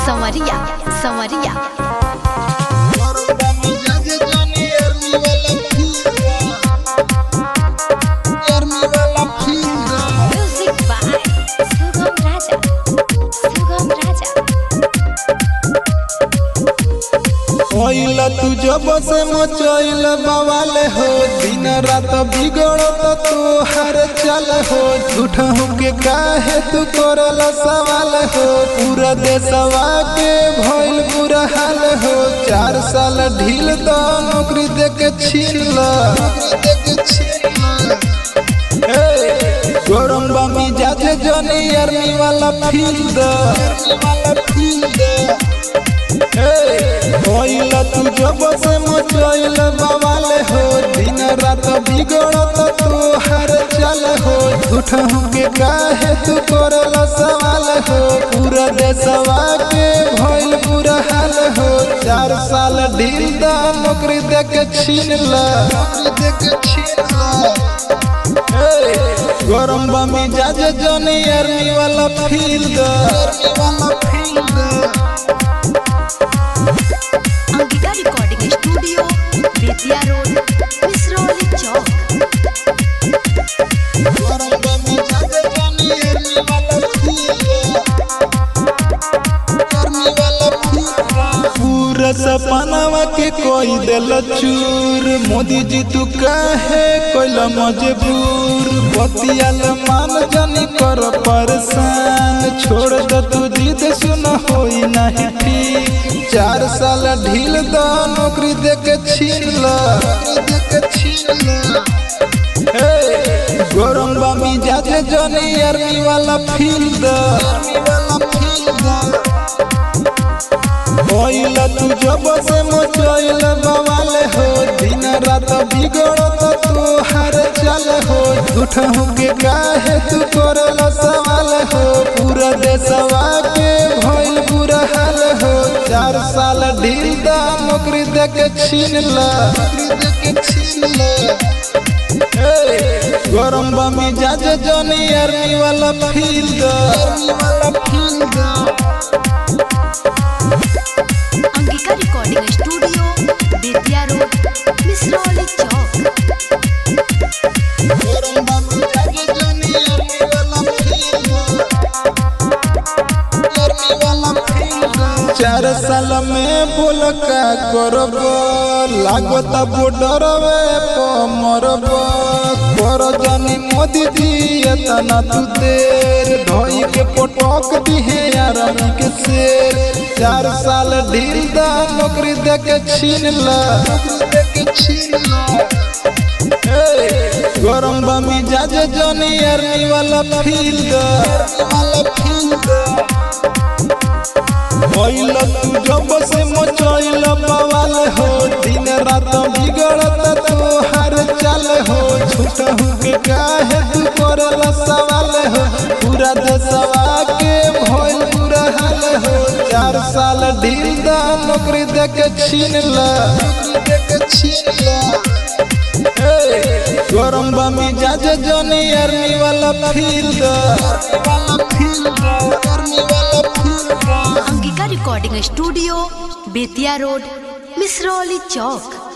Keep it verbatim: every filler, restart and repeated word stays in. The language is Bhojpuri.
संवरिया संवरिया म्यूजिक बाय सुगम राजा सुगम राजा। ओइला तू जब से मचैल बवाल हो, दिन रात बिगड़त तू हर चल हो। झूठा होके काहे तू करल सवाल हो, पूरा देशवा के भइल बुरा हाल हो। चार साल ढील द नौकरी दे के छीन ल, गरम बामी जाजे जनी आर्मी वाला फील द। ओइला तू जब से मचैल बवाल हो, दिन रात बिगड़त तू हर चल हो। झूठा होके काहे तू करल सवाल हो, पूरा देशवा के भइल बुरा हाल हो। चार साल ढील द नौकरी दे के छीन ल, गरम बामी जाजे जनी आर्मी वाला फील द। Ankita recording studio Bettiah road Misrauli चौक। पूरा सपनावा के कोई दिल चूर, मोदी जी तू काहे कोइला मजबूर। बतियाल मान जानी कर परेशान, छोड़ द तू जिद सुन होई नहीं ठीक। चार साल ढील द नौकरी दे के छीन ल, गरम बामी जाजे जनी आर्मी वाला फील द। ओइला तू जब से मचैल बवाल हो, दिन रात बिगड़त तू हर चल हो। झूठा होके काहे तू करल सवाल हो, पूरा देशवा के भइल बुरा हाल हो। चार साल ढील द नौकरी दे के छीन ल, गरम बामी जाजे जनी आर्मी वाला फील द। Ankita recording studio Bettiah road Misrauli चौक। चार साल में बोल का करब, लागत बॉर्डरवे पर मरब। कर जानी मोदी जी एतना तू देर, धोई के पटक दिहे आर्मी के शेर। चार साल ढील द नौकरी दे के छीन ल, गरम बामी जाजे जनी आर्मी वाला फील द। ओइला तू जब से मचैल बवाल हो, दिन रात बिगड़त तू हर चल हो। झूठा होके काहे तू करल सवाल हो, पूरा देशवा के भइल बुरा हाल हो। चार साल ढील द नौकरी दे के छीन ल, गरम बामी जाजे जनी आर्मी वाला फील द। Ankita recording studio Bettiah road Misrauli चौक।